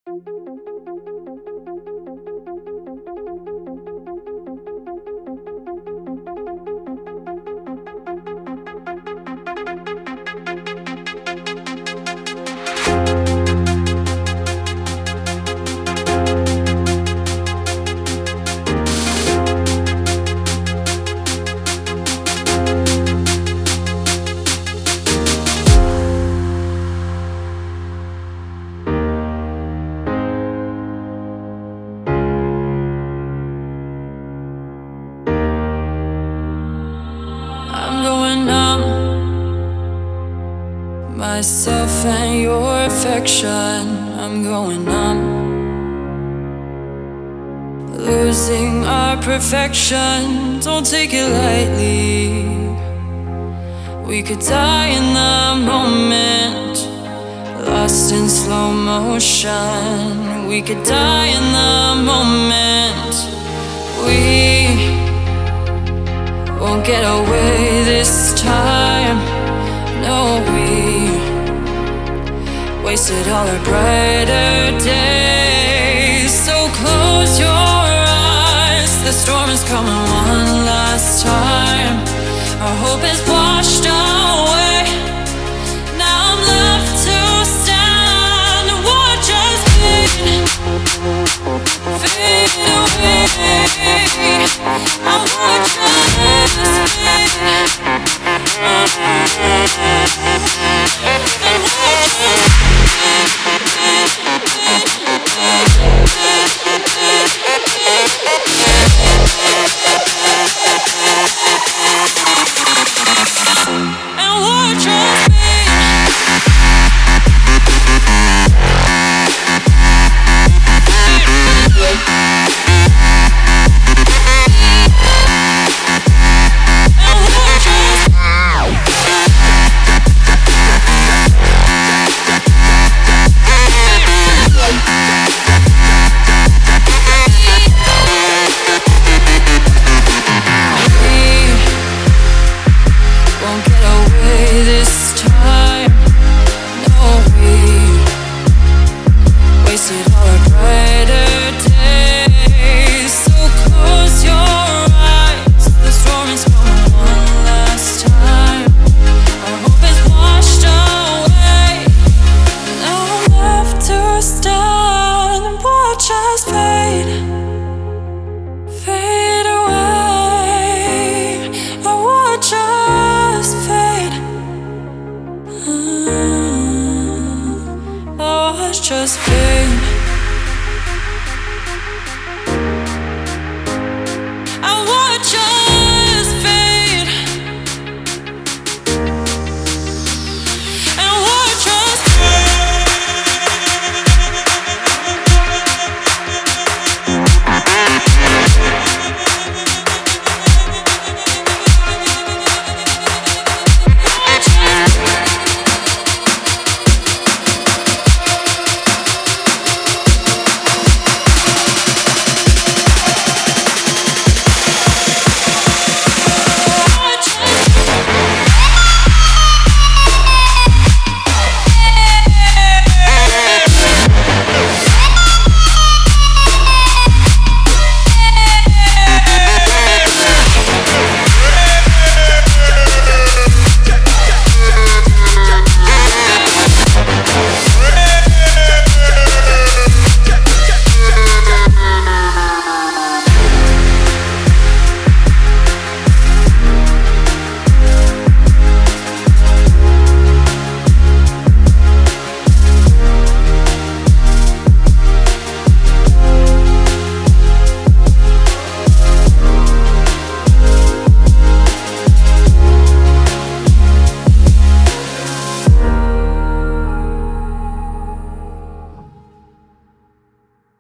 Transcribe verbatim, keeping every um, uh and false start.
I'm going numb, myself and your affection. I'm going numb, losing our perfection. Don't take it lightly. We could die in the moment, lost in slow motion. We could die in the moment. We won't get away this time. No, we wasted all our brighter days. So close your eyes, the storm is coming one last time. Our hope is